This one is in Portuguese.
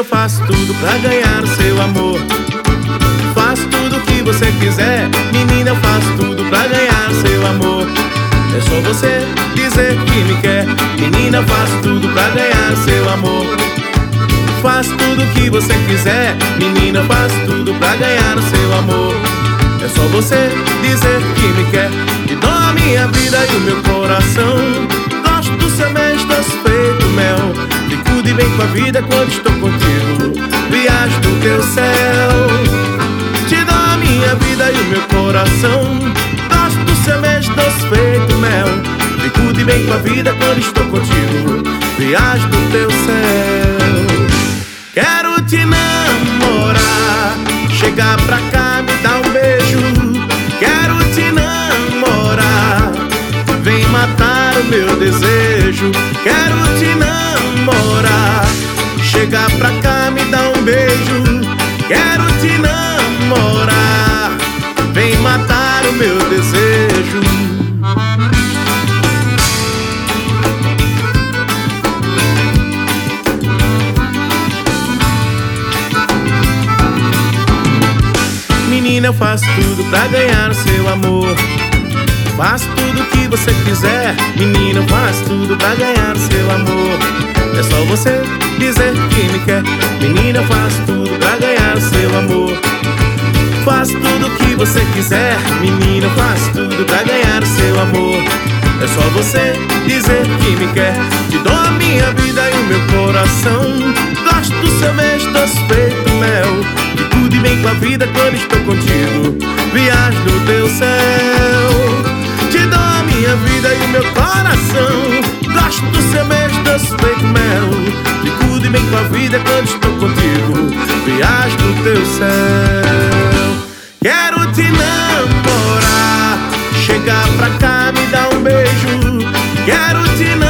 eu faço tudo pra ganhar o seu amor. Faço tudo o que você quiser, menina, eu faço tudo pra ganhar o seu amor. É só você dizer que me quer, menina, eu faço tudo pra ganhar o seu amor. Faço tudo o que você quiser, menina, eu faço tudo pra ganhar o seu amor. É só você dizer que me quer, te dou a minha vida e o meu coração. Gosto do seu beijo, doce feito mel. Fico de bem com a vida quando estou contigo. Viajo do teu céu. Te dou a minha vida e o meu coração. Gosto do seu beijo, doce feito mel. Fico de bem com a vida quando estou contigo. Viajo do teu céu. Quero te namorar, chegar pra cá, me dar um beijo. Quero te namorar, vem matar o meu desejo. Quero te namorar, chegar pra cá, me dar um beijo. Quero te namorar, vem matar o meu desejo. Menina, eu faço tudo pra ganhar o seu amor. Faço tudo o que você quiser, menina, eu faço tudo pra ganhar o seu amor. É só você dizer que me quer, menina, eu faço tudo pra ganhar o seu amor. Faço tudo o que você quiser, menina, eu faço tudo pra ganhar o seu amor. É só você dizer que me quer, te dou a minha vida e o meu coração. Gosto do seu beijo, doce feito mel. Fico de bem com a vida quando estou contigo. Viajo do teu céu. Te dou a minha vida e o meu coração. Gosto do seu beijo, doce feito mel. Fico de bem com a vida quando estou contigo. Viajo do teu céu. Quero te namorar, chegar pra cá, me dar um beijo. Quero te namorar,